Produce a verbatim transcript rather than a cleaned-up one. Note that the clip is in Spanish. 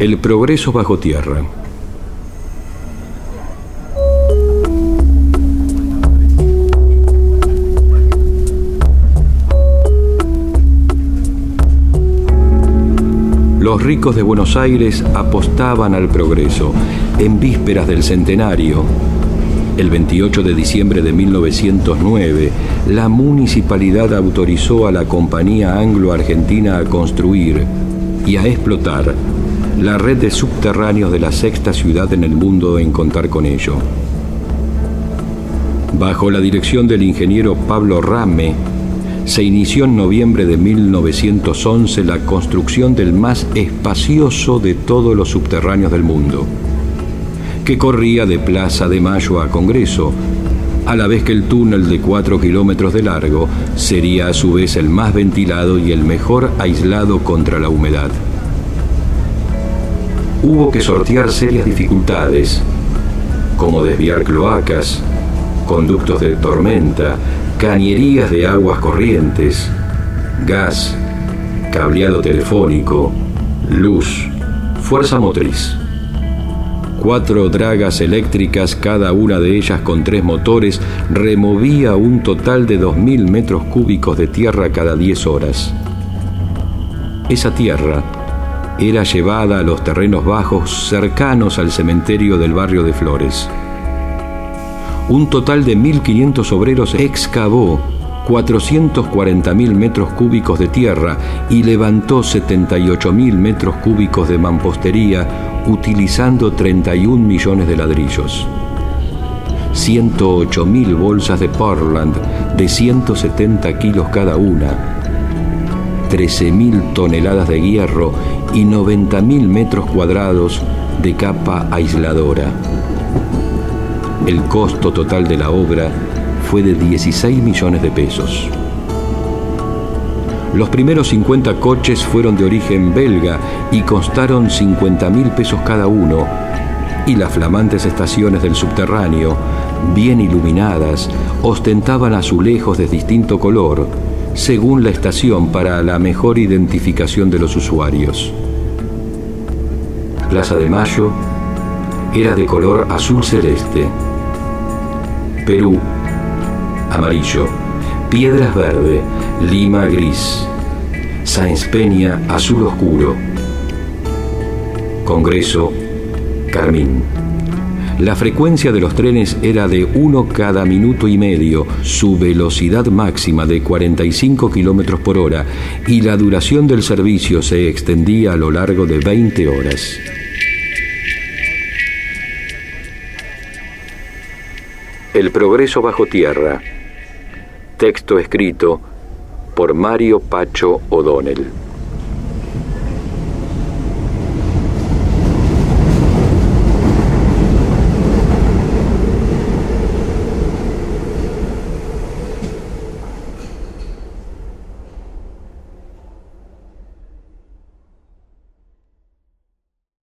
El progreso bajo tierra. Los ricos de Buenos Aires apostaban al progreso. En vísperas del centenario, el veintiocho de diciembre de mil novecientos nueve, la municipalidad autorizó a la Compañía Anglo-Argentina a construir y a explotar la red de subterráneos de la sexta ciudad en el mundo en contar con ello. Bajo la dirección del ingeniero Pablo Rame, se inició en noviembre de mil novecientos once la construcción del más espacioso de todos los subterráneos del mundo, que corría de Plaza de Mayo a Congreso, a la vez que el túnel de cuatro kilómetros de largo sería a su vez el más ventilado y el mejor aislado contra la humedad. Hubo que sortear serias dificultades, como desviar cloacas, conductos de tormenta, cañerías de aguas corrientes, gas, cableado telefónico, luz, fuerza motriz. Cuatro dragas eléctricas, cada una de ellas con tres motores, removía un total de dos mil metros cúbicos de tierra cada diez horas. Esa tierra era llevada a los terrenos bajos cercanos al cementerio del barrio de Flores. Un total de mil quinientos obreros excavó cuatrocientos cuarenta mil metros cúbicos de tierra y levantó setenta y ocho mil metros cúbicos de mampostería utilizando treinta y un millones de ladrillos. ciento ocho mil bolsas de Portland de ciento setenta kilos cada una, trece mil toneladas de hierro y noventa mil metros cuadrados de capa aisladora. El costo total de la obra fue de dieciséis millones de pesos. Los primeros cincuenta coches fueron de origen belga y costaron cincuenta mil pesos cada uno, y las flamantes estaciones del subterráneo, bien iluminadas, ostentaban azulejos de distinto color, según la estación para la mejor identificación de los usuarios. Plaza de Mayo era de color azul celeste, Perú, amarillo, Piedras verde, Lima gris, Sáenz Peña azul oscuro, Congreso carmín. La frecuencia de los trenes era de uno cada minuto y medio, su velocidad máxima de cuarenta y cinco kilómetros por hora, y la duración del servicio se extendía a lo largo de veinte horas. El progreso bajo tierra. Texto escrito por Mario Pacho O'Donnell.